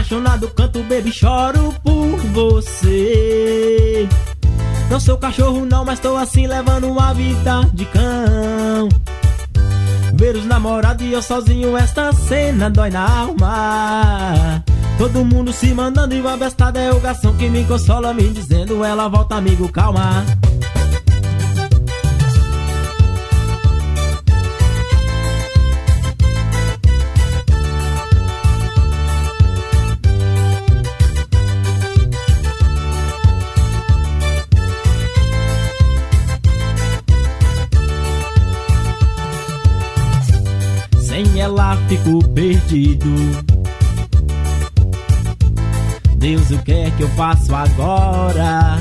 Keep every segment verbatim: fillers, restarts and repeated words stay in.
Apaixonado canto, baby, choro por você. Não sou cachorro não, mas tô assim levando uma vida de cão. Ver os namorados e eu sozinho, esta cena dói na alma. Todo mundo se mandando e uma bestada é o garçom que me consola, me dizendo ela volta, amigo, calma. Sem ela fico perdido. Deus, o que é que eu faço agora?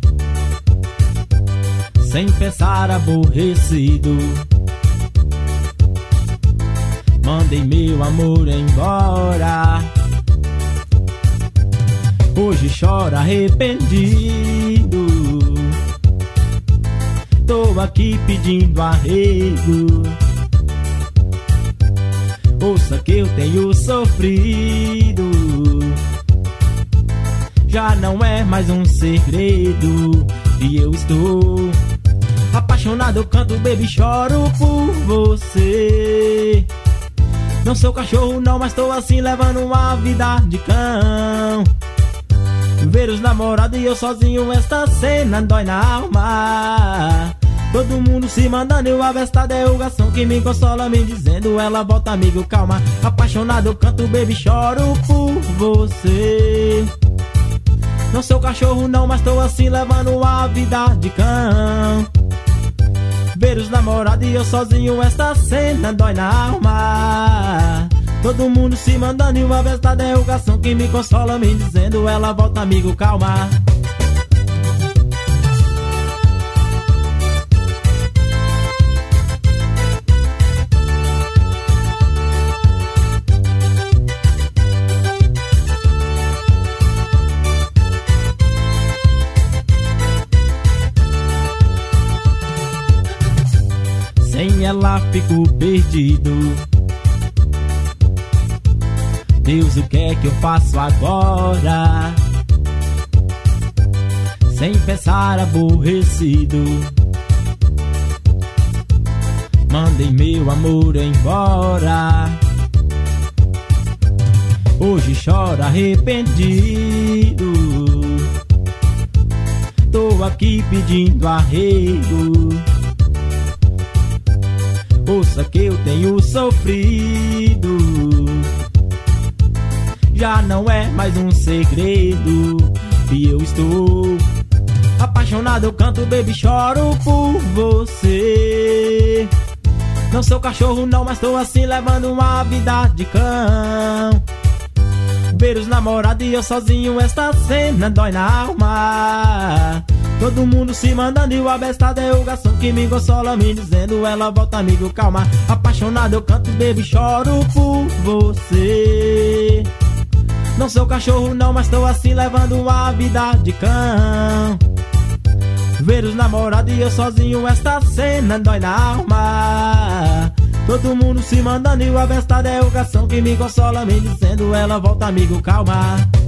Sem pensar, aborrecido, mandei meu amor embora. Hoje choro arrependido. Tô aqui pedindo arrego. Ouça que eu tenho sofrido. Já não é mais um segredo. E eu estou apaixonado, eu canto, baby, choro por você. Não sou cachorro não, mas tô assim levando uma vida de cão. Ver os namorados e eu sozinho, esta cena dói na alma. Todo mundo se mandando e o avestado é o garçom que me consola, me dizendo ela volta, amigo, calma. Apaixonado eu canto, baby, choro por você. Não sou cachorro não, mas tô assim levando uma vida de cão. Ver os namorados e eu sozinho, esta cena dói na alma. Todo mundo se mandando e o avestado é o garçom que me consola, me dizendo ela volta, amigo, calma. Sem ela fico perdido. Deus, o que é que eu faço agora? Sem pensar, aborrecido, mandei meu amor embora. Hoje choro arrependido. Tô aqui pedindo arrego. Ouça que eu tenho sofrido. Já não é mais um segredo. E eu estou apaixonado, eu canto, baby, choro por você. Não sou cachorro não, mas tô assim levando uma vida de cão. Ver os namorados e eu sozinho, esta cena dói na alma. Todo mundo se mandando e o abestado é o garçom que me consola, me dizendo ela volta, amigo, calma. Apaixonado eu canto, baby, choro por você. Não sou cachorro não, mas tô assim levando uma vida de cão. Ver os namorados e eu sozinho, esta cena dói na alma. Todo mundo se mandando e o abestado é o garçom que me consola, me dizendo ela volta, amigo, calma.